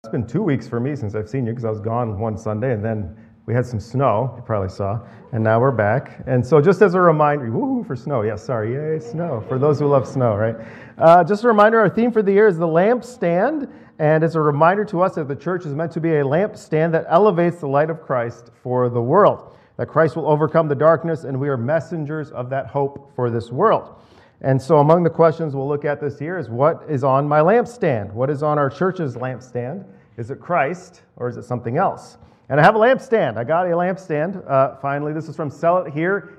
It's been 2 weeks for me since I've seen you because I was gone one Sunday and then we had some snow, you probably saw, and now we're back. And so just as a reminder, woohoo for snow, yes, sorry, yay, snow, for those who love snow, right? Just a reminder, our theme for the year is the lampstand, and it's a reminder to us that the church is meant to be a lampstand that elevates the light of Christ for the world, that Christ will overcome the darkness, and we are messengers of that hope for this world. And so among the questions we'll look at this year is, what is on my lampstand? What is on our church's lampstand? Is it Christ or is it something else? And I have a lampstand. I got a lampstand finally. This is from Sell It Here,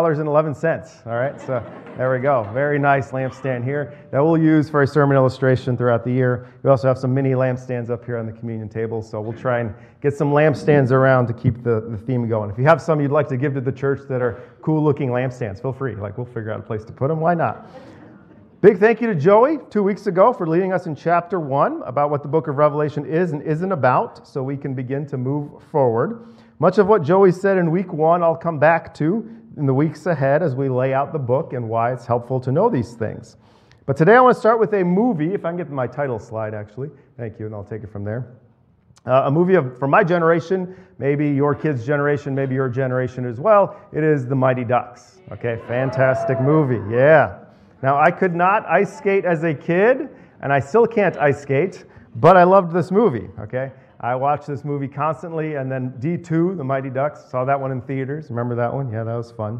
$8.11. All right, so there we go. Very nice lampstand here that we'll use for a sermon illustration throughout the year. We also have some mini lampstands up here on the communion table, so we'll try and get some lampstands around to keep the theme going. If you have some you'd like to give to the church that are cool-looking lampstands, feel free. We'll figure out a place to put them. Why not? Big thank you to Joey 2 weeks ago for leading us in chapter 1 about what the book of Revelation is and isn't about, so we can begin to move forward. Much of what Joey said in week 1 I'll come back to in the weeks ahead as we lay out the book and why it's helpful to know these things. But today I want to start with a movie, if I can get my title slide actually. Thank you, and I'll take it from there. A movie from my generation, maybe your kids' generation, maybe your generation as well. It is The Mighty Ducks. Okay, fantastic movie, yeah. Now, I could not ice skate as a kid, and I still can't ice skate, but I loved this movie, okay? I watched this movie constantly, and then D2, The Mighty Ducks, saw that one in theaters. Remember that one? Yeah, that was fun.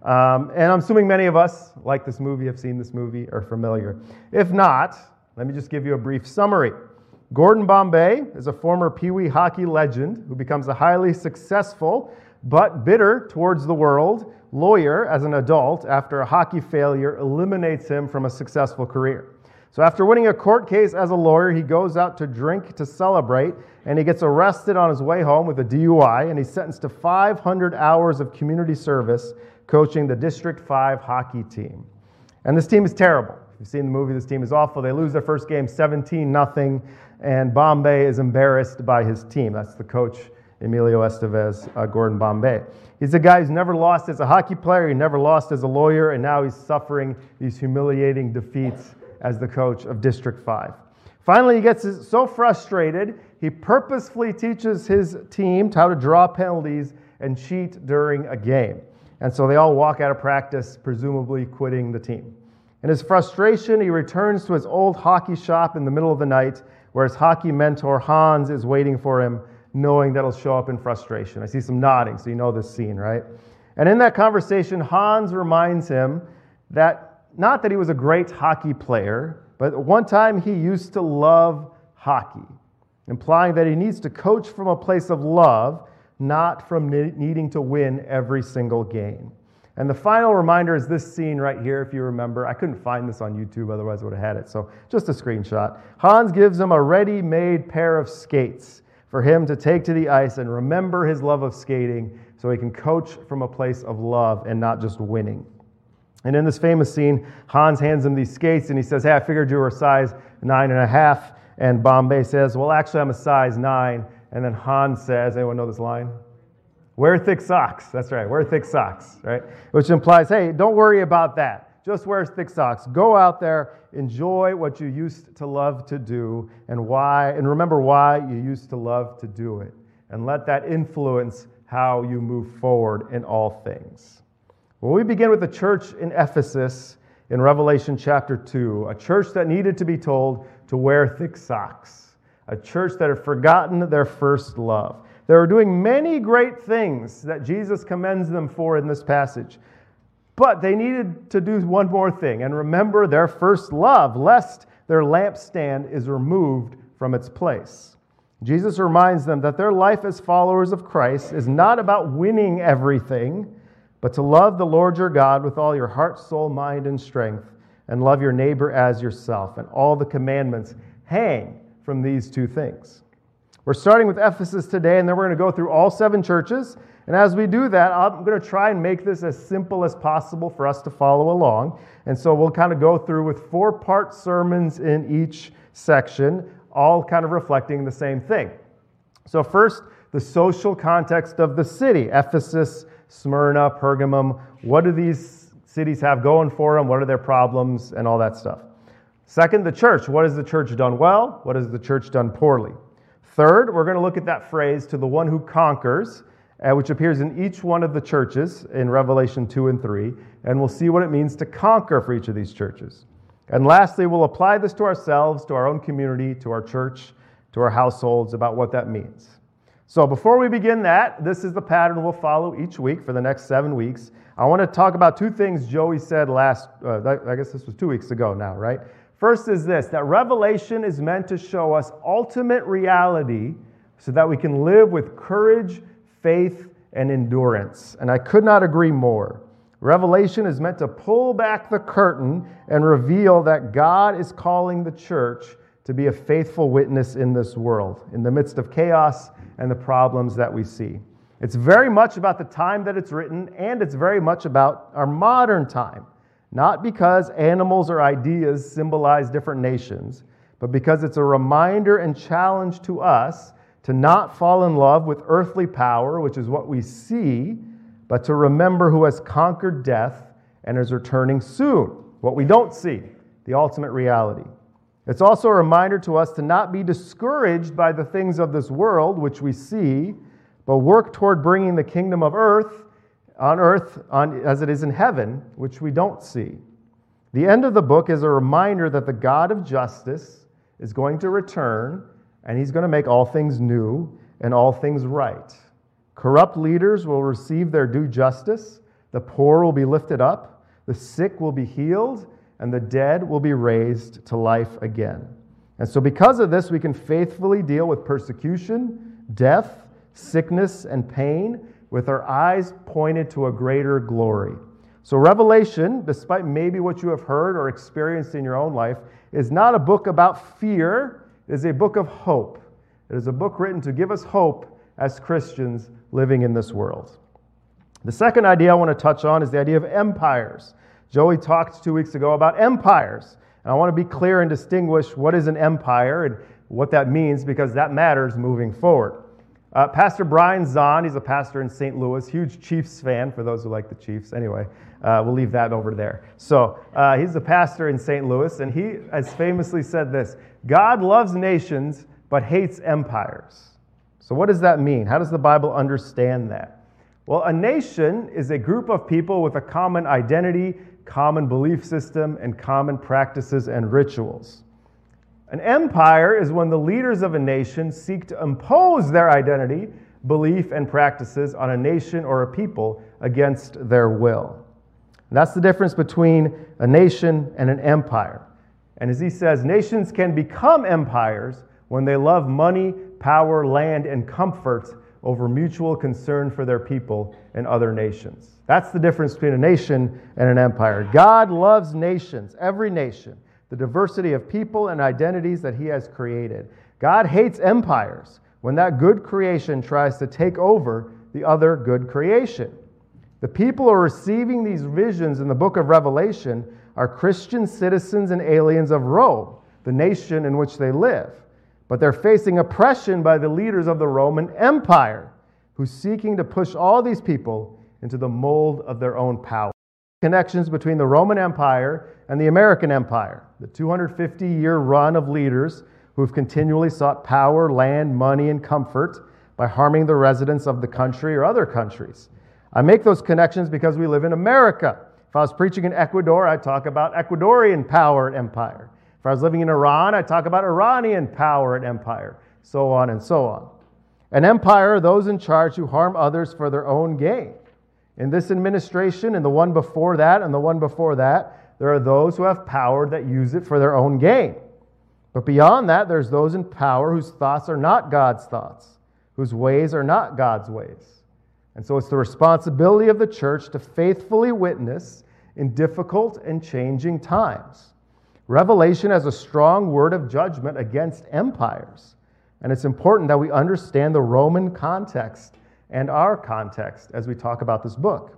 And I'm assuming many of us like this movie, have seen this movie, are familiar. If not, let me just give you a brief summary. Gordon Bombay is a former Pee Wee hockey legend who becomes a highly successful but bitter towards the world lawyer as an adult after a hockey failure eliminates him from a successful career. So after winning a court case as a lawyer, he goes out to drink to celebrate, and he gets arrested on his way home with a DUI, and he's sentenced to 500 hours of community service coaching the District 5 hockey team. And this team is terrible. If you've seen the movie, this team is awful. They lose their first game 17-0, and Bombay is embarrassed by his team. That's the coach, Emilio Estevez, Gordon Bombay. He's a guy who's never lost as a hockey player, he never lost as a lawyer, and now he's suffering these humiliating defeats as the coach of District 5. Finally, he gets so frustrated, he purposefully teaches his team how to draw penalties and cheat during a game. And so they all walk out of practice, presumably quitting the team. In his frustration, he returns to his old hockey shop in the middle of the night, where his hockey mentor, Hans, is waiting for him, knowing that he'll show up in frustration. I see some nodding, so you know this scene, right? And in that conversation, Hans reminds him that not that he was a great hockey player, but one time he used to love hockey, implying that he needs to coach from a place of love, not from needing to win every single game. And the final reminder is this scene right here, if you remember. I couldn't find this on YouTube, otherwise I would have had it, so just a screenshot. Hans gives him a ready-made pair of skates for him to take to the ice and remember his love of skating so he can coach from a place of love and not just winning. And in this famous scene, Hans hands him these skates and he says, "Hey, I figured you were a size 9.5. And Bombay says, "Well, actually, I'm a size 9. And then Hans says, anyone know this line? "Wear thick socks." That's right, wear thick socks, right? Which implies, hey, don't worry about that. Just wear thick socks. Go out there, enjoy what you used to love to do, and remember why you used to love to do it. And let that influence how you move forward in all things. Well, we begin with the church in Ephesus in Revelation chapter 2, a church that needed to be told to wear thick socks, a church that had forgotten their first love. They were doing many great things that Jesus commends them for in this passage. But they needed to do one more thing and remember their first love, lest their lampstand is removed from its place. Jesus reminds them that their life as followers of Christ is not about winning everything, but to love the Lord your God with all your heart, soul, mind, and strength, and love your neighbor as yourself. And all the commandments hang from these two things. We're starting with Ephesus today, and then we're going to go through all 7 churches. And as we do that, I'm going to try and make this as simple as possible for us to follow along. And so we'll kind of go through with 4-part sermons in each section, all kind of reflecting the same thing. So first, the social context of the city. Ephesus, Smyrna, Pergamum. What do these cities have going for them? What are their problems and all that stuff? Second, the church. What has the church done well? What has the church done poorly? Third, we're going to look at that phrase, to the one who conquers, which appears in each one of the churches in Revelation 2 and 3, and we'll see what it means to conquer for each of these churches. And lastly, we'll apply this to ourselves, to our own community, to our church, to our households, about what that means. So before we begin that, this is the pattern we'll follow each week for the next 7 weeks. I want to talk about two things Joey said I guess this was 2 weeks ago now, right? First is this, that Revelation is meant to show us ultimate reality so that we can live with courage, faith, and endurance. And I could not agree more. Revelation is meant to pull back the curtain and reveal that God is calling the church to be a faithful witness in this world, in the midst of chaos and the problems that we see. It's very much about the time that it's written, and it's very much about our modern time. Not because animals or ideas symbolize different nations, but because it's a reminder and challenge to us to not fall in love with earthly power, which is what we see, but to remember who has conquered death and is returning soon, what we don't see, the ultimate reality. It's also a reminder to us to not be discouraged by the things of this world, which we see, but work toward bringing the kingdom of earth as it is in heaven, which we don't see. The end of the book is a reminder that the God of justice is going to return, and he's going to make all things new and all things right. Corrupt leaders will receive their due justice, the poor will be lifted up, the sick will be healed, and the dead will be raised to life again. And so because of this, we can faithfully deal with persecution, death, sickness, and pain with our eyes pointed to a greater glory. So Revelation, despite maybe what you have heard or experienced in your own life, is not a book about fear. It is a book of hope. It is a book written to give us hope as Christians living in this world. The second idea I want to touch on is the idea of empires. Joey talked 2 weeks ago about empires. And I want to be clear and distinguish what is an empire and what that means, because that matters moving forward. Pastor Brian Zahn, he's a pastor in St. Louis, huge Chiefs fan, for those who like the Chiefs. Anyway, we'll leave that over there. So he's a pastor in St. Louis, and he has famously said this: God loves nations, but hates empires. So what does that mean? How does the Bible understand that? Well, a nation is a group of people with a common identity, common belief system, and common practices and rituals. An empire is when the leaders of a nation seek to impose their identity, belief, and practices on a nation or a people against their will. And that's the difference between a nation and an empire. And as he says, nations can become empires when they love money, power, land, and comfort over mutual concern for their people and other nations. That's the difference between a nation and an empire. God loves nations, every nation, the diversity of people and identities that he has created. God hates empires when that good creation tries to take over the other good creation. The people who are receiving these visions in the book of Revelation are Christian citizens and aliens of Rome, the nation in which they live. But they're facing oppression by the leaders of the Roman Empire, who's seeking to push all these people into the mold of their own power. Connections between the Roman Empire and the American Empire, the 250-year run of leaders who have continually sought power, land, money, and comfort by harming the residents of the country or other countries. I make those connections because we live in America. If I was preaching in Ecuador, I'd talk about Ecuadorian power and empire. If I was living in Iran, I'd talk about Iranian power and empire, so on and so on. An empire are those in charge who harm others for their own gain. In this administration, and the one before that, and the one before that, there are those who have power that use it for their own gain. But beyond that, there's those in power whose thoughts are not God's thoughts, whose ways are not God's ways. And so it's the responsibility of the church to faithfully witness in difficult and changing times. Revelation has a strong word of judgment against empires. And it's important that we understand the Roman context and our context as we talk about this book.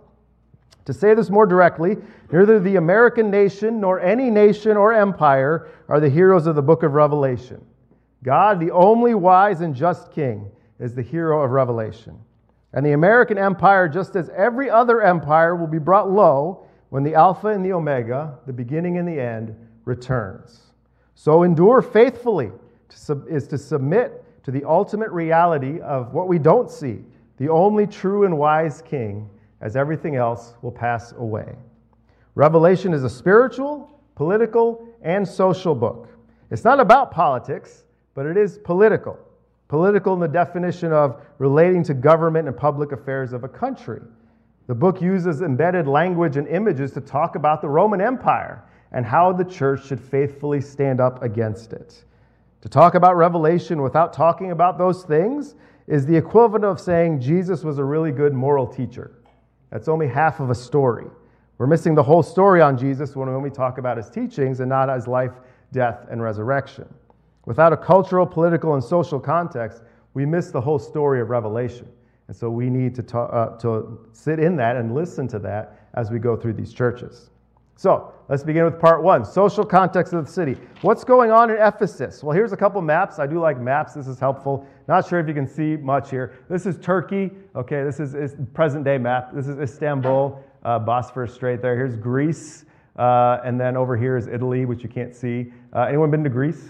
To say this more directly, neither the American nation nor any nation or empire are the heroes of the book of Revelation. God, the only wise and just king, is the hero of Revelation. And the American empire, just as every other empire, will be brought low when the Alpha and the Omega, the beginning and the end, returns. So endure faithfully is to submit to the ultimate reality of what we don't see, the only true and wise King, as everything else will pass away. Revelation is a spiritual, political, and social book. It's not about politics, but it is political. Political in the definition of relating to government and public affairs of a country. The book uses embedded language and images to talk about the Roman Empire and how the church should faithfully stand up against it. To talk about Revelation without talking about those things is the equivalent of saying Jesus was a really good moral teacher. That's only half of a story. We're missing the whole story on Jesus when we talk about his teachings and not his life, death, and resurrection. Without a cultural, political, and social context, we miss the whole story of Revelation. And so we need to sit in that and listen to that as we go through these churches. So let's begin with part one, social context of the city. What's going on in Ephesus? Well, here's a couple maps. I do like maps. This is helpful. Not sure if you can see much here. This is Turkey. Okay, this is present day map. This is Istanbul, Bosphorus Strait there. Here's Greece. And then over here is Italy, which you can't see. Anyone been to Greece?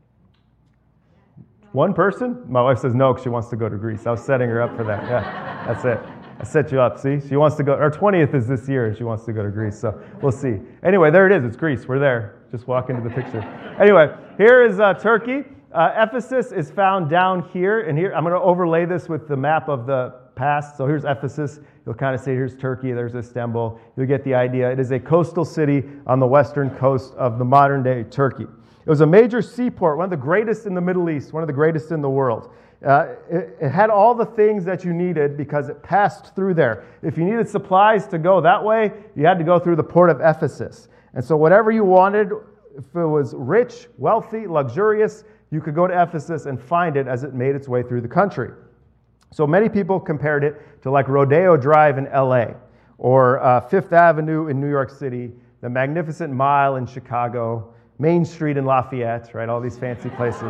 One person? My wife says no because she wants to go to Greece. I was setting her up for that. Yeah, that's it. I set you up, see? She wants to go, her 20th is this year, and she wants to go to Greece, so we'll see. Anyway, there it is. It's Greece. We're there. Just walk into the picture. Anyway, here is Turkey. Ephesus is found down here, and here I'm going to overlay this with the map of the past. So here's Ephesus. You'll kind of see here's Turkey, there's Istanbul. You'll get the idea. It is a coastal city on the western coast of the modern-day Turkey. It was a major seaport, one of the greatest in the Middle East, one of the greatest in the world. It had all the things that you needed because it passed through there. If you needed supplies to go that way, you had to go through the port of Ephesus. And so whatever you wanted, if it was rich, wealthy, luxurious, you could go to Ephesus and find it as it made its way through the country. So many people compared it to like Rodeo Drive in LA, or Fifth Avenue in New York City, the Magnificent Mile in Chicago, Main Street in Lafayette, right? All these fancy places.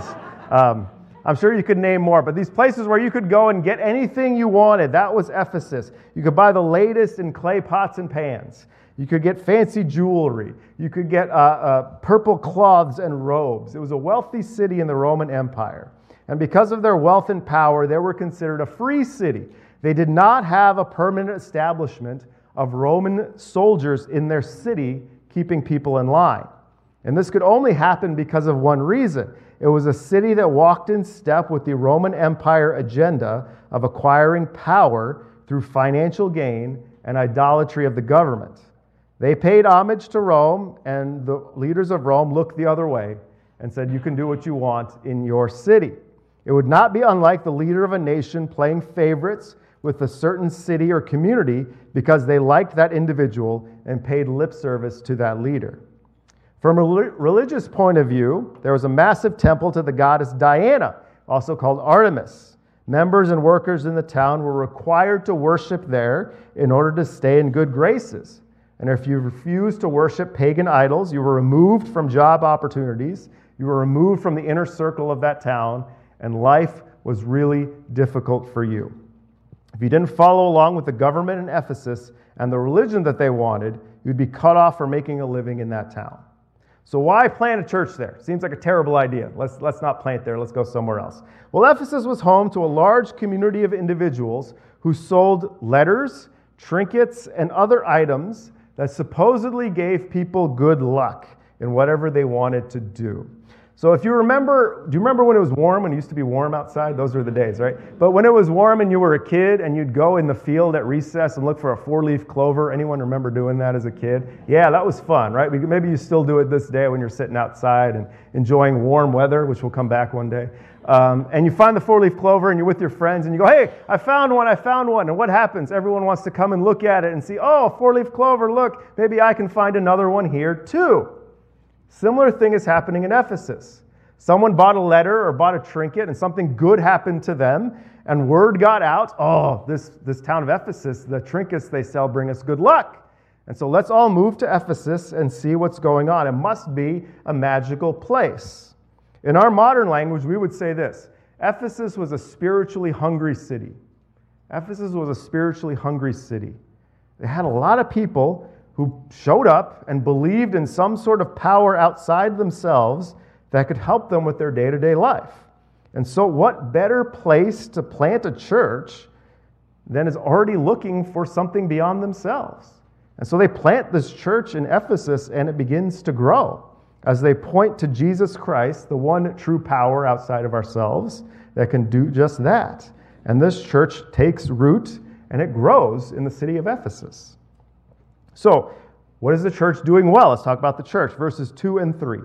I'm sure you could name more, but these places where you could go and get anything you wanted, that was Ephesus. You could buy the latest in clay pots and pans. You could get fancy jewelry. You could get purple cloths and robes. It was a wealthy city in the Roman Empire. And because of their wealth and power, they were considered a free city. They did not have a permanent establishment of Roman soldiers in their city keeping people in line. And this could only happen because of one reason. It was a city that walked in step with the Roman Empire agenda of acquiring power through financial gain and idolatry of the government. They paid homage to Rome, and the leaders of Rome looked the other way and said, you can do what you want in your city. It would not be unlike the leader of a nation playing favorites with a certain city or community because they liked that individual and paid lip service to that leader. From a religious point of view, there was a massive temple to the goddess Diana, also called Artemis. Members and workers in the town were required to worship there in order to stay in good graces. And if you refused to worship pagan idols, you were removed from job opportunities, you were removed from the inner circle of that town, and life was really difficult for you. If you didn't follow along with the government in Ephesus and the religion that they wanted, you'd be cut off from making a living in that town. So why plant a church there? Seems like a terrible idea. Let's not plant there. Let's go somewhere else. Well, Ephesus was home to a large community of individuals who sold letters, trinkets, and other items that supposedly gave people good luck in whatever they wanted to do. So if you remember, do you remember when it was warm, when it used to be warm outside? Those were the days, right? But when it was warm and you were a kid and you'd go in the field at recess and look for a four-leaf clover, anyone remember doing that as a kid? Yeah, that was fun, right? Maybe you still do it this day when you're sitting outside and enjoying warm weather, which will come back one day. And you find the four-leaf clover and you're with your friends and you go, hey, I found one. And what happens? Everyone wants to come and look at it and see, oh, four-leaf clover, look, maybe I can find another one here too. Similar thing is happening in Ephesus. Someone bought a letter or bought a trinket and something good happened to them and word got out, oh, this town of Ephesus, the trinkets they sell bring us good luck. And so let's all move to Ephesus and see what's going on. It must be a magical place. In our modern language, we would say this: Ephesus was a spiritually hungry city. Ephesus was a spiritually hungry city. They had a lot of people who showed up and believed in some sort of power outside themselves that could help them with their day-to-day life. And so what better place to plant a church than is already looking for something beyond themselves? And so they plant this church in Ephesus, and it begins to grow as they point to Jesus Christ, the one true power outside of ourselves that can do just that. And this church takes root, and it grows in the city of Ephesus. So, what is the church doing well? Let's talk about the church. Verses 2 and 3.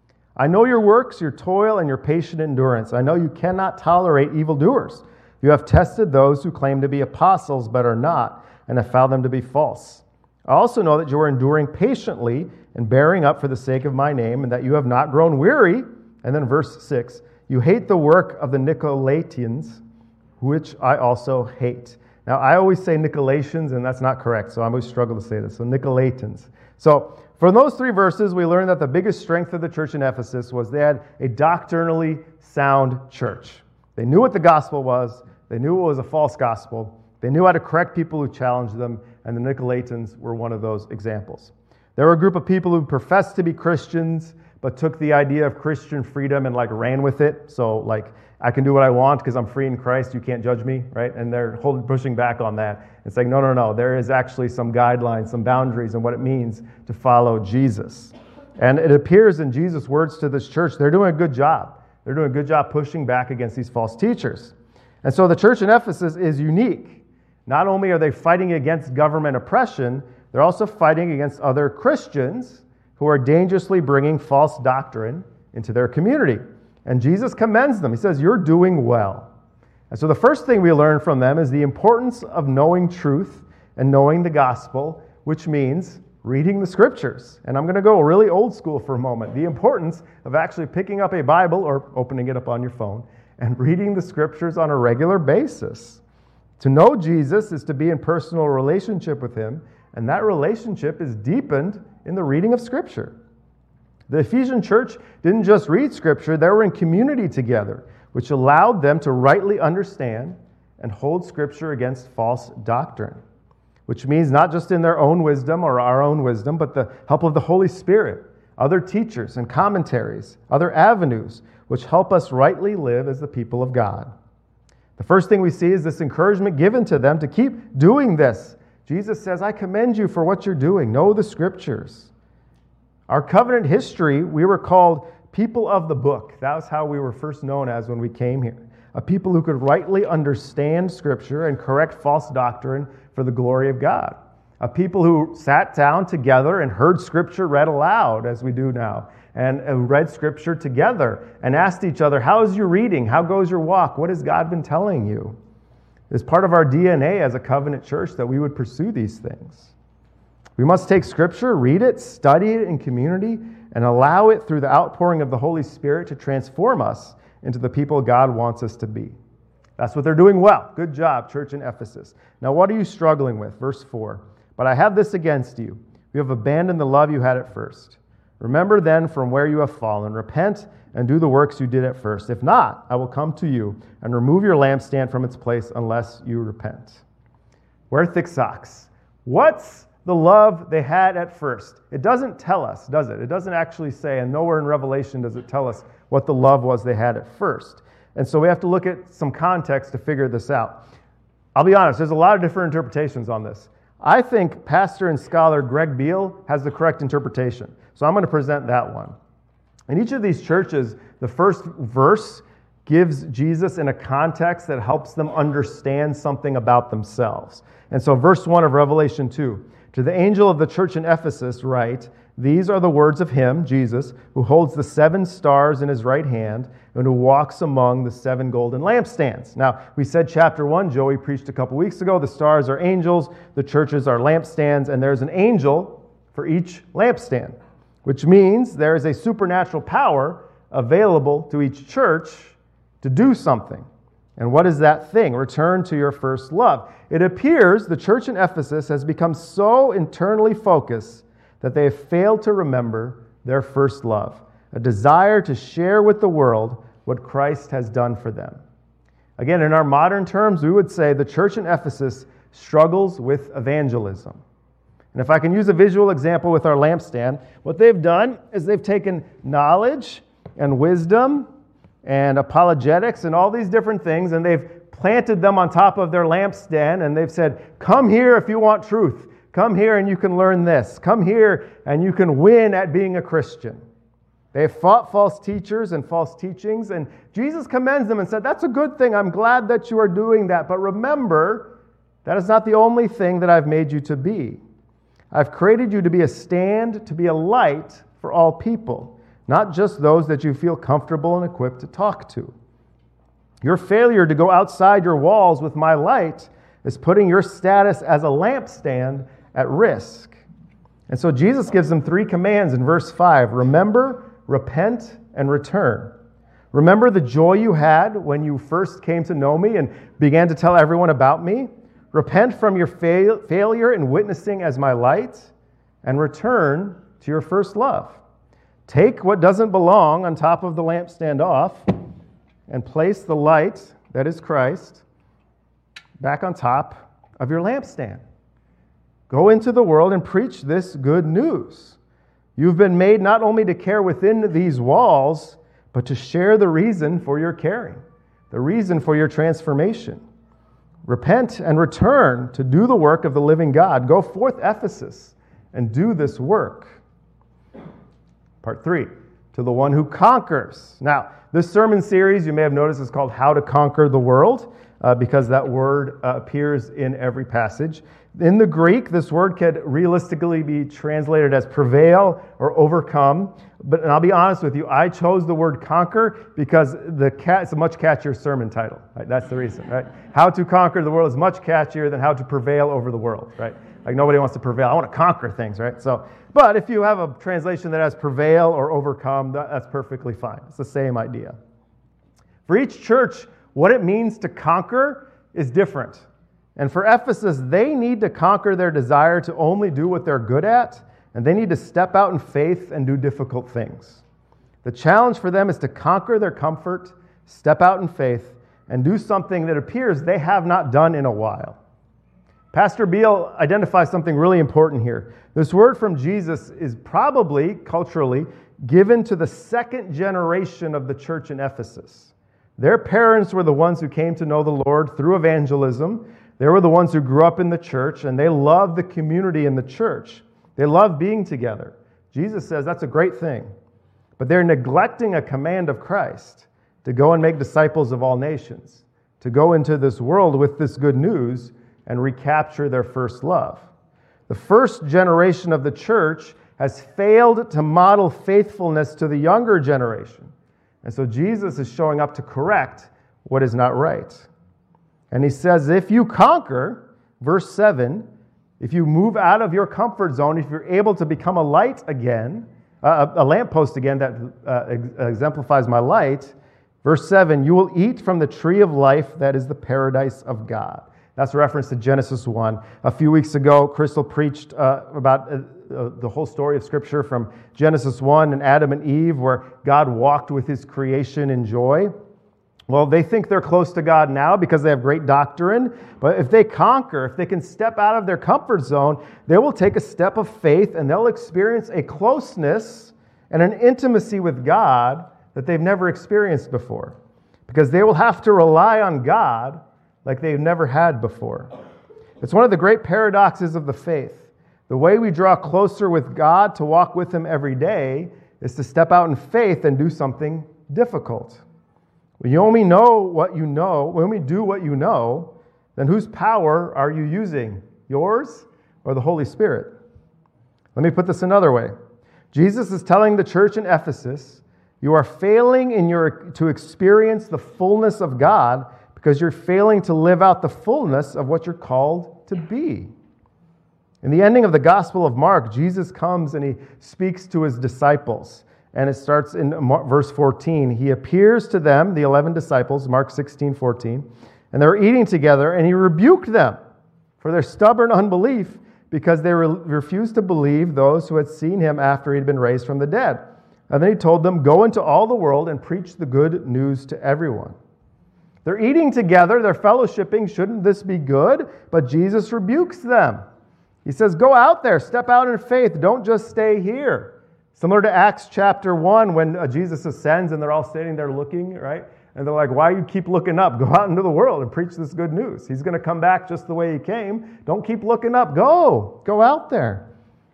I know your works, your toil, and your patient endurance. I know you cannot tolerate evildoers. You have tested those who claim to be apostles but are not, and have found them to be false. I also know that you are enduring patiently and bearing up for the sake of my name, and that you have not grown weary. And then verse 6, you hate the work of the Nicolaitans, which I also hate. Now, I always say Nicolaitans, and that's not correct, so I always struggle to say this. So Nicolaitans. So from those 3 verses, we learn that the biggest strength of the church in Ephesus was they had a doctrinally sound church. They knew what the gospel was. They knew it was a false gospel. They knew how to correct people who challenged them, and the Nicolaitans were one of those examples. There were a group of people who professed to be Christians, but took the idea of Christian freedom and ran with it. So I can do what I want because I'm free in Christ. You can't judge me, right? And they're pushing back on that. It's like, no. There is actually some guidelines, some boundaries on what it means to follow Jesus. And it appears in Jesus' words to this church, they're doing a good job. They're doing a good job pushing back against these false teachers. And so the church in Ephesus is unique. Not only are they fighting against government oppression, they're also fighting against other Christians who are dangerously bringing false doctrine into their community. And Jesus commends them. He says, you're doing well. And so the first thing we learn from them is the importance of knowing truth and knowing the gospel, which means reading the scriptures. And I'm going to go really old school for a moment. The importance of actually picking up a Bible or opening it up on your phone and reading the scriptures on a regular basis. To know Jesus is to be in personal relationship with him, and that relationship is deepened in the reading of Scripture. The Ephesian church didn't just read Scripture, they were in community together, which allowed them to rightly understand and hold Scripture against false doctrine, which means not just in their own wisdom or our own wisdom, but the help of the Holy Spirit, other teachers and commentaries, other avenues, which help us rightly live as the people of God. The first thing we see is this encouragement given to them to keep doing this. Jesus says, I commend you for what you're doing. Know the scriptures. Our covenant history, we were called people of the book. That was how we were first known as when we came here. A people who could rightly understand scripture and correct false doctrine for the glory of God. A people who sat down together and heard scripture read aloud, as we do now, and read scripture together and asked each other, how is your reading? How goes your walk? What has God been telling you? It's part of our DNA as a covenant church that we would pursue these things. We must take Scripture, read it, study it in community, and allow it through the outpouring of the Holy Spirit to transform us into the people God wants us to be. That's what they're doing well. Good job, church in Ephesus. Now, what are you struggling with? Verse 4. But I have this against you. You have abandoned the love you had at first. Remember then from where you have fallen. Repent and do the works you did at first. If not, I will come to you and remove your lampstand from its place unless you repent. Wear thick socks. What's the love they had at first? It doesn't tell us, does it? It doesn't actually say, and nowhere in Revelation does it tell us what the love was they had at first. And so we have to look at some context to figure this out. I'll be honest, there's a lot of different interpretations on this. I think pastor and scholar Greg Beale has the correct interpretation. So I'm going to present that one. In each of these churches, the first verse gives Jesus in a context that helps them understand something about themselves. And so verse 1 of Revelation 2, to the angel of the church in Ephesus write, these are the words of him, Jesus, who holds the 7 stars in his right hand and who walks among the 7 golden lampstands. Now, we said chapter 1, Joey preached a couple weeks ago, the stars are angels, the churches are lampstands, and there's an angel for each lampstand, which means there is a supernatural power available to each church to do something. And what is that thing? Return to your first love. It appears the church in Ephesus has become so internally focused that they have failed to remember their first love, a desire to share with the world what Christ has done for them. Again, in our modern terms, we would say the church in Ephesus struggles with evangelism. And if I can use a visual example with our lampstand, what they've done is they've taken knowledge and wisdom and apologetics and all these different things, and they've planted them on top of their lampstand, and they've said, come here if you want truth. Come here and you can learn this. Come here and you can win at being a Christian. They have fought false teachers and false teachings, and Jesus commends them and said, that's a good thing. I'm glad that you are doing that. But remember, that is not the only thing that I've made you to be. I've created you to be a stand, to be a light for all people, not just those that you feel comfortable and equipped to talk to. Your failure to go outside your walls with my light is putting your status as a lampstand at risk. And so Jesus gives them 3 commands in verse 5. Remember, repent, and return. Remember the joy you had when you first came to know me and began to tell everyone about me. Repent from your failure in witnessing as my light, and return to your first love. Take what doesn't belong on top of the lampstand off, and place the light, that is Christ, back on top of your lampstand. Go into the world and preach this good news. You've been made not only to care within these walls, but to share the reason for your caring, the reason for your transformation. Repent and return to do the work of the living God. Go forth, Ephesus, and do this work. Part 3, to the one who conquers. Now, this sermon series, you may have noticed, is called How to Conquer the World, because that word appears in every passage. In the Greek, this word could realistically be translated as prevail or overcome. And I'll be honest with you, I chose the word conquer because it's a much catchier sermon title. Right? That's the reason. Right? How to Conquer the World is much catchier than How to Prevail over the World. Right? Like nobody wants to prevail. I want to conquer things. Right? But if you have a translation that has prevail or overcome, that's perfectly fine. It's the same idea. For each church, what it means to conquer is different. And for Ephesus, they need to conquer their desire to only do what they're good at, and they need to step out in faith and do difficult things. The challenge for them is to conquer their comfort, step out in faith, and do something that appears they have not done in a while. Pastor Beal identifies something really important here. This word from Jesus is probably, culturally, given to the second generation of the church in Ephesus. Their parents were the ones who came to know the Lord through evangelism. They were the ones who grew up in the church, and they loved the community in the church. They loved being together. Jesus says that's a great thing. But they're neglecting a command of Christ to go and make disciples of all nations, to go into this world with this good news and recapture their first love. The first generation of the church has failed to model faithfulness to the younger generation. And so Jesus is showing up to correct what is not right. And he says, if you conquer, verse 7, if you move out of your comfort zone, if you're able to become a light again, a lamppost again that exemplifies my light, verse 7, you will eat from the tree of life that is the paradise of God. That's a reference to Genesis 1. A few weeks ago, Crystal preached about the whole story of Scripture from Genesis 1 and Adam and Eve, where God walked with his creation in joy. Well, they think they're close to God now because they have great doctrine, but if they conquer, if they can step out of their comfort zone, they will take a step of faith and they'll experience a closeness and an intimacy with God that they've never experienced before, because they will have to rely on God like they've never had before. It's one of the great paradoxes of the faith. The way we draw closer with God to walk with him every day is to step out in faith and do something difficult. When you only know what you know, when we do what you know, then whose power are you using? Yours or the Holy Spirit? Let me put this another way. Jesus is telling the church in Ephesus, you are failing to experience the fullness of God because you're failing to live out the fullness of what you're called to be. In the ending of the Gospel of Mark, Jesus comes and he speaks to his disciples. And it starts in verse 14. He appears to them, the 11 disciples, Mark 16:14, and they were eating together, and he rebuked them for their stubborn unbelief because they refused to believe those who had seen him after he'd been raised from the dead. And then he told them, go into all the world and preach the good news to everyone. They're eating together, they're fellowshipping. Shouldn't this be good? But Jesus rebukes them. He says, go out there, step out in faith. Don't just stay here. Similar to Acts chapter 1 when Jesus ascends and they're all standing there looking, right? And they're like, why do you keep looking up? Go out into the world and preach this good news. He's going to come back just the way he came. Don't keep looking up. Go out there.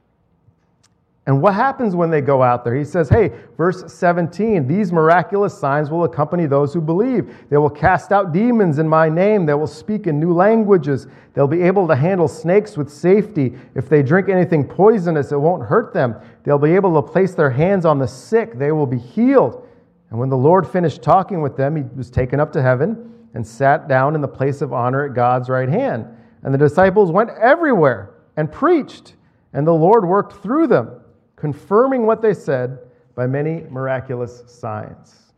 And what happens when they go out there? He says, hey, verse 17, these miraculous signs will accompany those who believe. They will cast out demons in my name. They will speak in new languages. They'll be able to handle snakes with safety. If they drink anything poisonous, it won't hurt them. They'll be able to place their hands on the sick. They will be healed. And when the Lord finished talking with them, he was taken up to heaven and sat down in the place of honor at God's right hand. And the disciples went everywhere and preached, and the Lord worked through them, confirming what they said by many miraculous signs.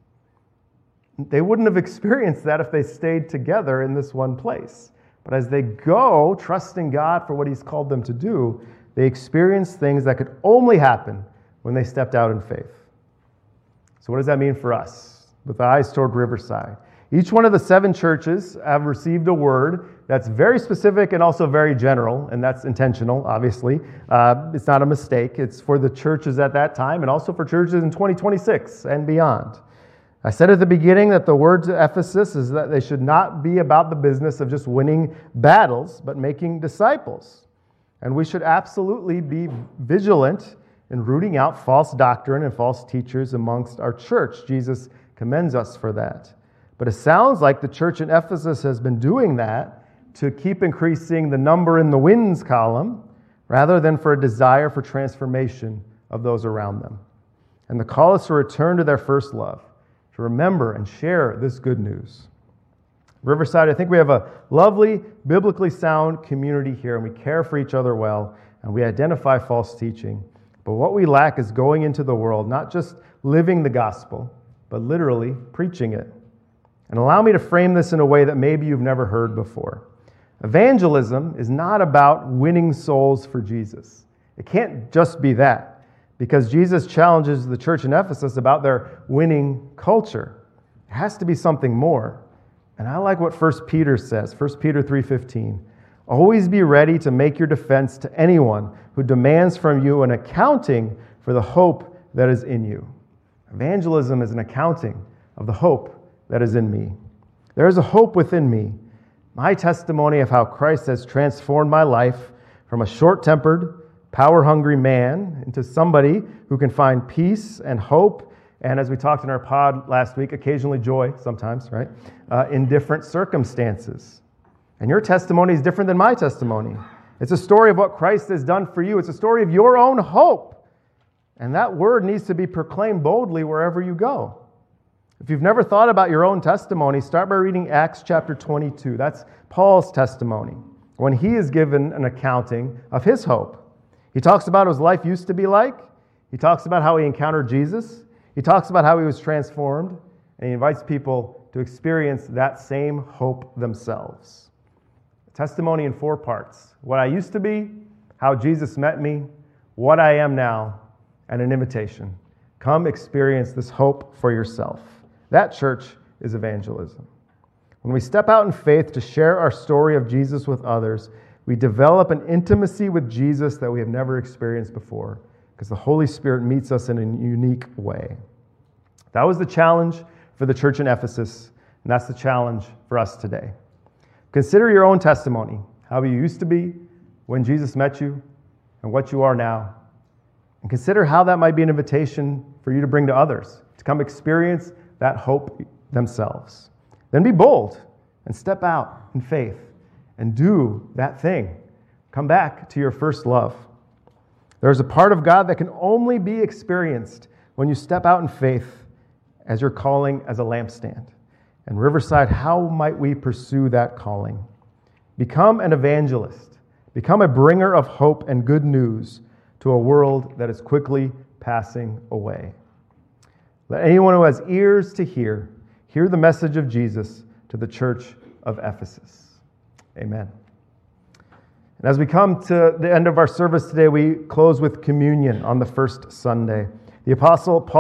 They wouldn't have experienced that if they stayed together in this one place. But as they go, trusting God for what he's called them to do, they experience things that could only happen when they stepped out in faith. So what does that mean for us? With eyes toward Riverside. Each one of the 7 churches have received a word that's very specific and also very general, and that's intentional, obviously. It's not a mistake. It's for the churches at that time and also for churches in 2026 and beyond. I said at the beginning that the word to Ephesus is that they should not be about the business of just winning battles, but making disciples. And we should absolutely be vigilant in rooting out false doctrine and false teachers amongst our church. Jesus commends us for that. But it sounds like the church in Ephesus has been doing that to keep increasing the number in the wins column rather than for a desire for transformation of those around them. And the call is to return to their first love, to remember and share this good news. Riverside, I think we have a lovely, biblically sound community here, and we care for each other well, and we identify false teaching. But what we lack is going into the world, not just living the gospel, but literally preaching it. And allow me to frame this in a way that maybe you've never heard before. Evangelism is not about winning souls for Jesus. It can't just be that, because Jesus challenges the church in Ephesus about their winning culture. It has to be something more. And I like what 1 Peter says, 1 Peter 3:15. Always be ready to make your defense to anyone who demands from you an accounting for the hope that is in you. Evangelism is an accounting of the hope that is in me. There is a hope within me, my testimony of how Christ has transformed my life from a short-tempered, power-hungry man into somebody who can find peace and hope, and as we talked in our pod last week, occasionally joy, sometimes, right, in different circumstances. And your testimony is different than my testimony. It's a story of what Christ has done for you. It's a story of your own hope. And that word needs to be proclaimed boldly wherever you go. If you've never thought about your own testimony, start by reading Acts chapter 22. That's Paul's testimony, when he is given an accounting of his hope. He talks about what his life used to be like. He talks about how he encountered Jesus. He talks about how he was transformed. And he invites people to experience that same hope themselves. Testimony in 4 parts. What I used to be, how Jesus met me, what I am now, and an invitation. Come experience this hope for yourself. That, church, is evangelism. When we step out in faith to share our story of Jesus with others, we develop an intimacy with Jesus that we have never experienced before, because the Holy Spirit meets us in a unique way. That was the challenge for the church in Ephesus, and that's the challenge for us today. Consider your own testimony, how you used to be when Jesus met you, and what you are now. And consider how that might be an invitation for you to bring to others, to come experience that hope themselves. Then be bold and step out in faith and do that thing. Come back to your first love. There's a part of God that can only be experienced when you step out in faith as your calling as a lampstand. And Riverside, how might we pursue that calling? Become an evangelist. Become a bringer of hope and good news to a world that is quickly passing away. Let anyone who has ears to hear the message of Jesus to the church of Ephesus. Amen. And as we come to the end of our service today, we close with communion on the first Sunday. The Apostle Paul